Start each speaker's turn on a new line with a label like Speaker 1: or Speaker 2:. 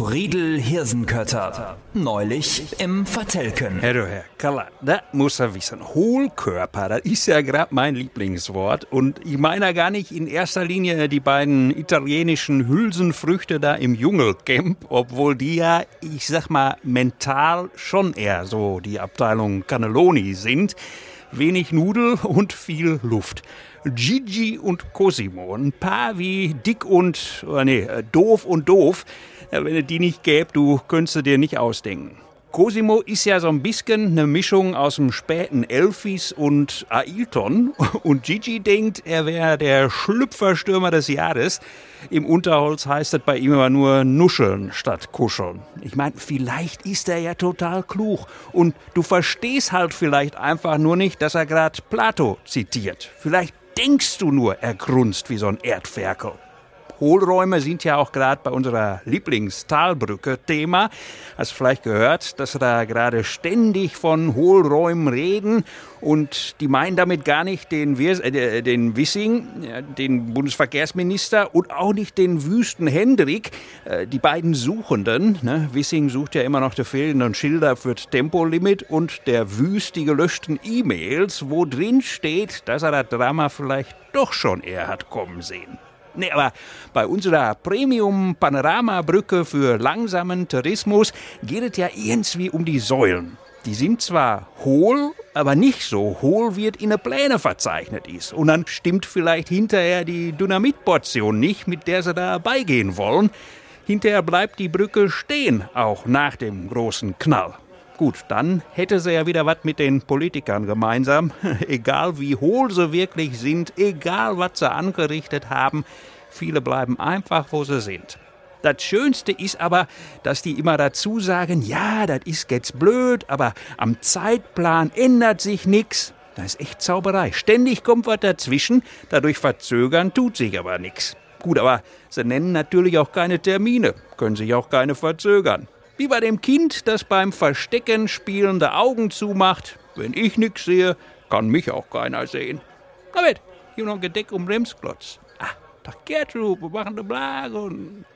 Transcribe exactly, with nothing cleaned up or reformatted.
Speaker 1: Friedel Hirsenkötter. Neulich im Vertelken.
Speaker 2: Herr, du Herr Kaller, das muss er wissen. Hohlkörper, das ist ja gerade mein Lieblingswort. Und ich meine ja gar nicht in erster Linie die beiden italienischen Hülsenfrüchte da im Dschungelcamp, obwohl die ja, ich sag mal, mental schon eher so die Abteilung Cannelloni sind. Wenig Nudel und viel Luft. Gigi und Cosimo, ein Paar wie dick und, oh nee, doof und doof. Ja, wenn es die nicht gäbe, du könntest du dir nicht ausdenken. Cosimo ist ja so ein bisschen eine Mischung aus dem späten Elvis und Ailton. Und Gigi denkt, er wäre der Schlüpferstürmer des Jahres. Im Unterholz heißt das bei ihm aber nur nuscheln statt kuscheln. Ich meine, vielleicht ist er ja total klug. Und du verstehst halt vielleicht einfach nur nicht, dass er gerade Plato zitiert. Vielleicht denkst du nur, er grunzt wie so ein Erdferkel. Hohlräume sind ja auch gerade bei unserer Lieblingstalbrücke Thema. Hast du vielleicht gehört, dass wir da gerade ständig von Hohlräumen reden und die meinen damit gar nicht den, Wir- äh, den Wissing, ja, den Bundesverkehrsminister und auch nicht den Wüsten Hendrik, äh, die beiden Suchenden. Ne? Wissing sucht ja immer noch die fehlenden Schilder für das Tempolimit und der Wüst die gelöschten E-Mails, wo drin steht, dass er das Drama vielleicht doch schon eher hat kommen sehen. Nee, aber bei unserer Premium-Panorama-Brücke für langsamen Tourismus geht es ja irgendwie um die Säulen. Die sind zwar hohl, aber nicht so hohl, wie es in den Plänen verzeichnet ist. Und dann stimmt vielleicht hinterher die Dynamitportion nicht, mit der sie da beigehen wollen. Hinterher bleibt die Brücke stehen, auch nach dem großen Knall. Gut, dann hätte sie ja wieder was mit den Politikern gemeinsam. Egal wie hohl sie wirklich sind, egal was sie angerichtet haben, viele bleiben einfach, wo sie sind. Das Schönste ist aber, dass die immer dazu sagen, ja, das ist jetzt blöd, aber am Zeitplan ändert sich nichts. Das ist echt Zauberei. Ständig kommt was dazwischen, dadurch verzögern tut sich aber nichts. Gut, aber sie nennen natürlich auch keine Termine, können sich auch keine verzögern. Wie bei dem Kind, das beim Verstecken spielende Augen zumacht. Wenn ich nix sehe, kann mich auch keiner sehen. Na wett, hier noch ein Gedeck um Bremsklotz. Ah, doch Gertrud, wir machen eine Blage und...